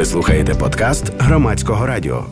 Ви слухаєте подкаст Громадського радіо.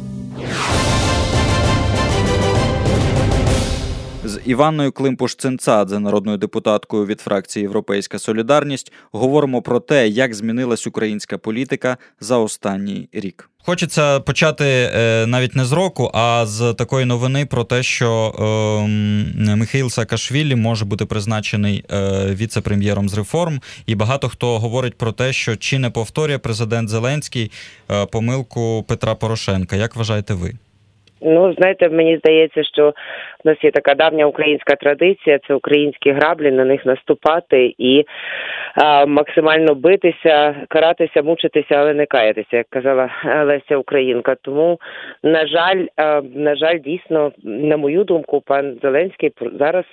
З Іванною Климпуш-Цинцадзе, народною депутаткою від фракції «Європейська солідарність», говоримо про те, як змінилась українська політика за останній рік. Хочеться почати навіть не з року, а з такої новини про те, що Михаїл Саакашвілі може бути призначений віце-прем'єром з реформ. І багато хто говорить про те, що чи не повторює президент Зеленський помилку Петра Порошенка. Як вважаєте ви? Ну, знаєте, мені здається, що в нас є така давня українська традиція, це українські граблі, на них наступати і максимально битися, каратися, мучитися, але не каятися, як казала Леся Українка. Тому, на жаль, дійсно, на мою думку, пан Зеленський зараз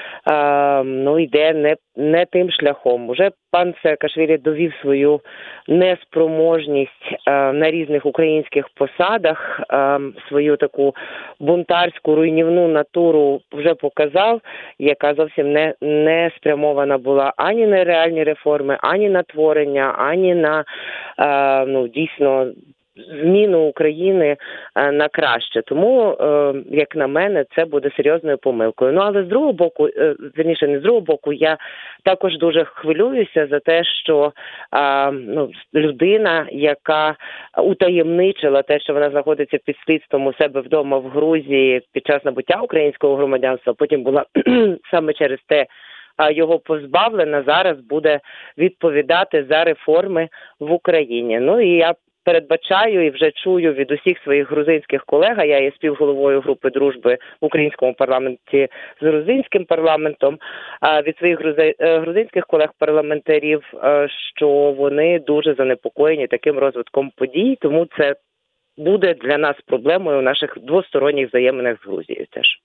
йде не тим шляхом. Уже пан Саакашвілі довів свою неспроможність на різних українських посадах, свою таку бунтарську, руйнівну натуру вже показав, яка зовсім не спрямована була ані на реальні реформи, ані на творення, ані на, дійсно, зміну України на краще. Тому, як на мене, це буде серйозною помилкою. Ну, але з другого боку, не з другого боку, я також дуже хвилююся за те, що людина, яка утаємничила те, що вона знаходиться під слідством у себе вдома в Грузії під час набуття українського громадянства, потім була саме через те його позбавлена, зараз буде відповідати за реформи в Україні. Ну, і я передбачаю і вже чую від усіх своїх грузинських колег, а я є співголовою групи дружби в українському парламенті з грузинським парламентом, від своїх грузинських колег-парламентарів, що вони дуже занепокоєні таким розвитком подій, тому це буде для нас проблемою у наших двосторонніх взаєминах з Грузією теж.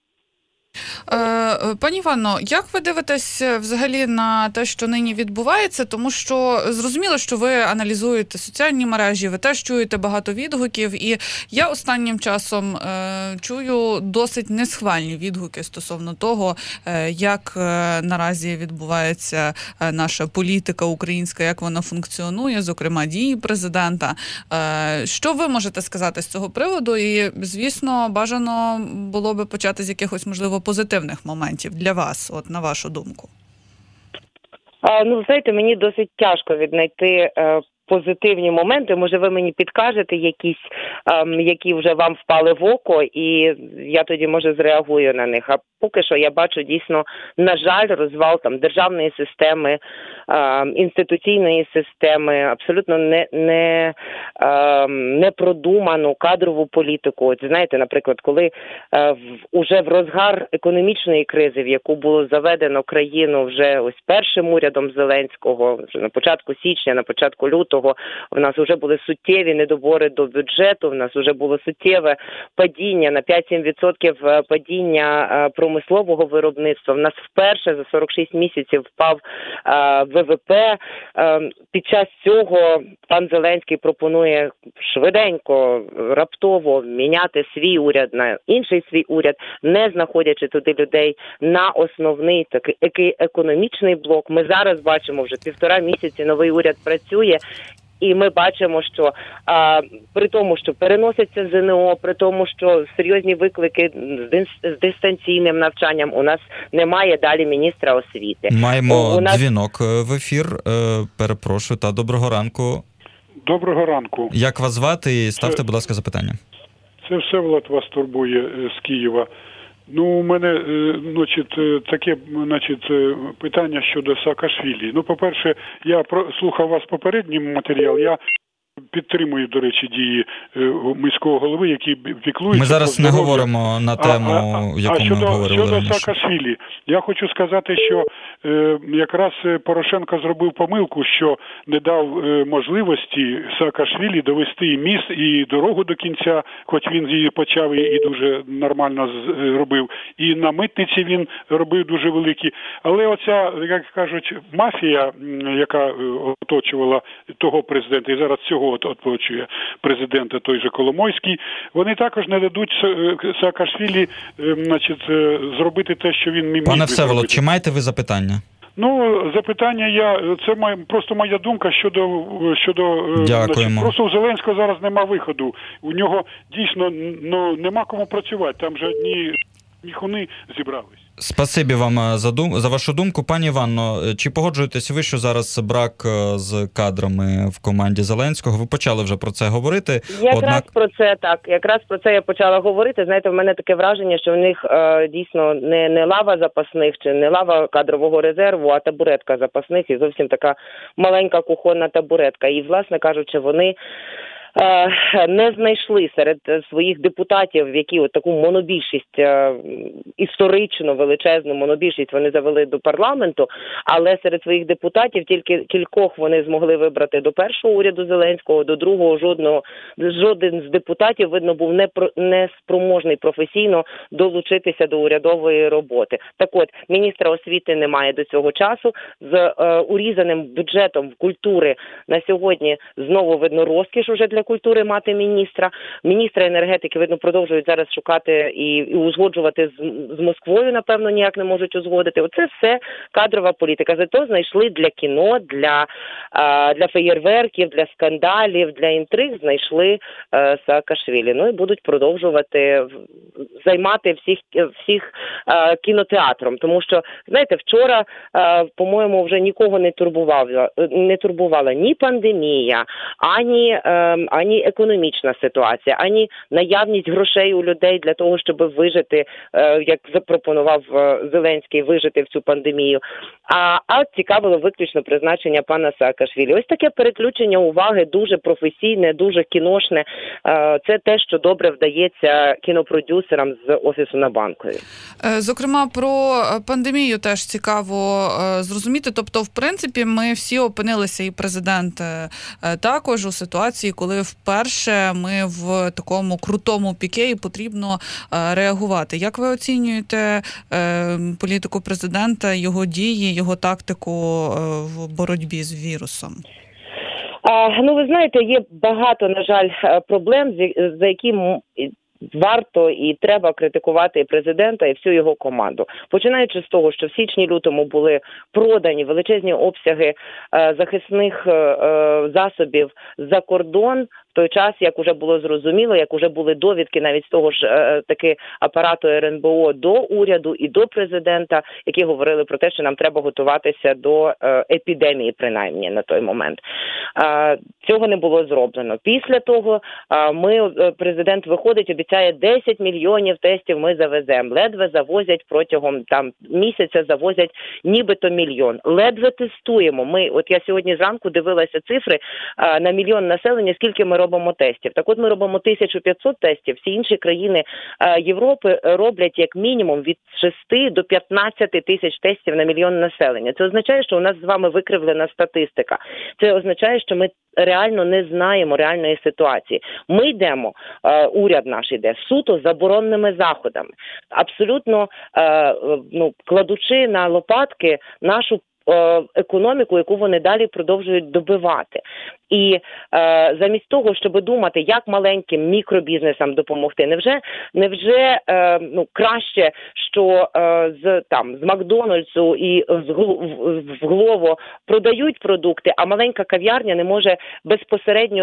Пані Іванно, як ви дивитесь взагалі на те, що нині відбувається? Тому що зрозуміло, що ви аналізуєте соціальні мережі, ви теж чуєте багато відгуків, і я останнім часом чую досить несхвальні відгуки стосовно того, як наразі відбувається наша політика українська, як вона функціонує, зокрема дії президента. Що ви можете сказати з цього приводу? І, звісно, бажано було би почати з якихось, можливо, позитивних моментів для вас, от на вашу думку? Знаєте, мені досить тяжко віднайти позитивні моменти. Може, ви мені підкажете якісь, які вже вам впали в око, і я тоді, може, зреагую на них. А поки що я бачу дійсно, на жаль, розвал державної системи, інституційної системи, абсолютно непродуману кадрову політику. От знаєте, наприклад, коли уже в розгар економічної кризи, в яку було заведено країну вже ось першим урядом Зеленського, вже на початку січня, на початку лютого, в нас вже були суттєві недобори до бюджету, в нас вже було суттєве падіння на 5-7% падіння промислового виробництва. В нас вперше за 46 місяців впав ВВП. Під час цього пан Зеленський пропонує швиденько, раптово міняти свій уряд на інший свій уряд, не знаходячи туди людей на основний такий економічний блок. Ми зараз бачимо, вже 1,5 місяці новий уряд працює, і ми бачимо, що при тому, що переноситься ЗНО, при тому, що серйозні виклики з дистанційним навчанням, у нас немає далі міністра освіти. Маємо дзвінок в ефір. Перепрошую, доброго ранку. Доброго ранку. Як вас звати? І ставте, будь ласка, запитання. Це Всеволод вас турбує з Києва. У мене, таке, питання щодо Саакашвілі. По-перше, я слухав вас попередній матеріал, я підтримую, до речі, дії міського голови, який піклується. Ми зараз не говоримо на тему, яку ми говорили раніше. Щодо Саакашвілі, я хочу сказати, що якраз Порошенко зробив помилку, що не дав можливості Саакашвілі довести і міст, і дорогу до кінця, хоч він її почав і дуже нормально робив. І на митниці він робив дуже великі. Але оця, як кажуть, мафія, яка оточувала того президента, і зараз цього оточує президента той же Коломойський, вони також не дадуть Саакашвілі, зробити те, що він міг би зробити. Пане Всеволод, чи маєте ви запитання? Запитання це просто моя думка щодо Дякуємо. Просто у Зеленського зараз нема виходу. У нього дійсно нема кому працювати. Там же ні хуни зібрались. Спасибі вам за вашу думку. Пані Іванно, чи погоджуєтесь ви, що зараз брак з кадрами в команді Зеленського? Ви почали вже про це говорити. Якраз про це я почала говорити. Знаєте, в мене таке враження, що в них дійсно не лава запасних, чи не лава кадрового резерву, а табуретка запасних, і зовсім така маленька кухонна табуретка. І, власне кажучи, вони не знайшли серед своїх депутатів, які от таку монобільшість, історично величезну монобільшість вони завели до парламенту, але серед своїх депутатів тільки кількох вони змогли вибрати до першого уряду Зеленського, до другого жоден з депутатів, видно, був не спроможний професійно долучитися до урядової роботи. Так от, міністра освіти немає до цього часу, з урізаним бюджетом культури на сьогодні знову, видно, розкіш уже для культури мати міністра. Міністра енергетики, видно, продовжують зараз шукати і узгоджувати з Москвою, напевно, ніяк не можуть узгодити. Оце все кадрова політика. Зато знайшли для кіно, для феєрверків, для скандалів, для інтриг знайшли Саакашвілі. Ну і будуть продовжувати займати всіх кінотеатром. Тому що, знаєте, вчора, по-моєму, вже нікого не турбувала ні пандемія, ані економічна ситуація, ані наявність грошей у людей для того, щоб вижити, як запропонував Зеленський, вижити в цю пандемію. А цікавило виключно призначення пана Саакашвілі. Ось таке переключення уваги, дуже професійне, дуже кіношне. Це те, що добре вдається кінопродюсерам з Офісу на Банковій. Зокрема, про пандемію теж цікаво зрозуміти. Тобто, в принципі, ми всі опинилися, і президент також у ситуації, коли вперше ми в такому крутому піке і потрібно реагувати. Як ви оцінюєте політику президента, його дії, його тактику в боротьбі з вірусом? Ви знаєте, є багато, на жаль, проблем, за які варто і треба критикувати і президента, і всю його команду. Починаючи з того, що в січні-лютому були продані величезні обсяги захисних засобів за кордон, в той час, як уже було зрозуміло, як уже були довідки навіть з того ж таки апарату РНБО до уряду і до президента, які говорили про те, що нам треба готуватися до епідемії, принаймні, на той момент. Цього не було зроблено. Після того президент виходить, обіцяє 10 мільйонів тестів ми завеземо. Ледве завозять протягом місяця, завозять нібито мільйон. Ледве тестуємо. Я сьогодні зранку дивилася цифри на мільйон населення, скільки ми робимо тестів. Так от ми робимо 1500 тестів, всі інші країни Європи роблять як мінімум від 6 до 15 тисяч тестів на мільйон населення. Це означає, що у нас з вами викривлена статистика. Це означає, що ми реально не знаємо реальної ситуації. Ми йдемо, уряд наш йде суто заборонними заходами. Абсолютно кладучи на лопатки нашу економіку, яку вони далі продовжують добивати. І замість того, щоб думати, як маленьким мікробізнесам допомогти, невже краще, що з Макдональдсу і в Глово продають продукти, а маленька кав'ярня не може безпосередньо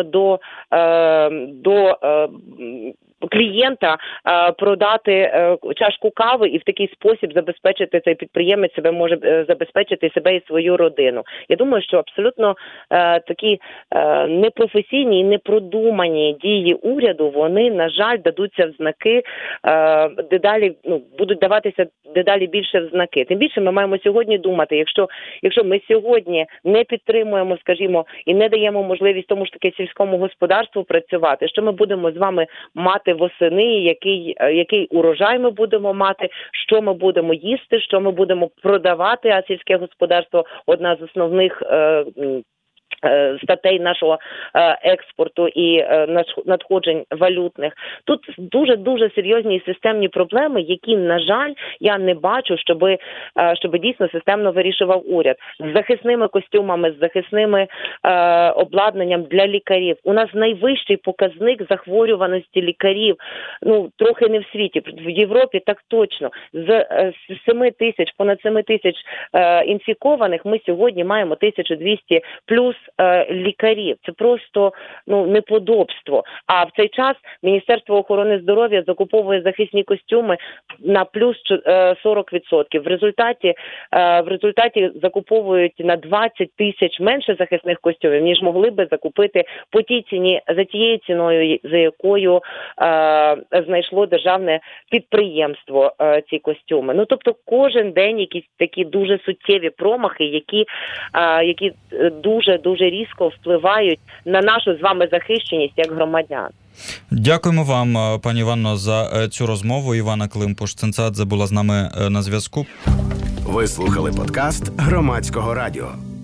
до клієнта продати чашку кави і в такий спосіб забезпечити, цей підприємець себе може забезпечити себе і свою родину. Я думаю, що абсолютно такі непрофесійні і непродумані дії уряду, вони, на жаль, дадуться в знаки, будуть даватися дедалі більше в знаки. Тим більше ми маємо сьогодні думати, якщо ми сьогодні не підтримуємо, скажімо, і не даємо можливість тому ж таки сільському господарству працювати, що ми будемо з вами мати восени, який урожай ми будемо мати, що ми будемо їсти, що ми будемо продавати, а сільське господарство – одна з основних статей нашого експорту і надходжень валютних. Тут дуже серйозні і системні проблеми, які, на жаль, я не бачу, щоб дійсно системно вирішував уряд. З захисними костюмами, з захисними обладнанням для лікарів. У нас найвищий показник захворюваності лікарів, трохи не в світі, в Європі так точно. З 7 тисяч, понад 7 тисяч інфікованих ми сьогодні маємо 1200 плюс лікарів. Це просто неподобство. А в цей час Міністерство охорони здоров'я закуповує захисні костюми на плюс 40%. В результаті закуповують на 20 тисяч менше захисних костюмів, ніж могли би закупити по тій ціні, за тією ціною, за якою знайшло державне підприємство ці костюми. Тобто кожен день якісь такі дуже суттєві промахи, які дуже різко впливають на нашу з вами захищеність як громадян. Дякуємо вам, пані Іванно, за цю розмову. Івана Климпуш-Цинцадзе була з нами на зв'язку. Ви слухали подкаст Громадського радіо.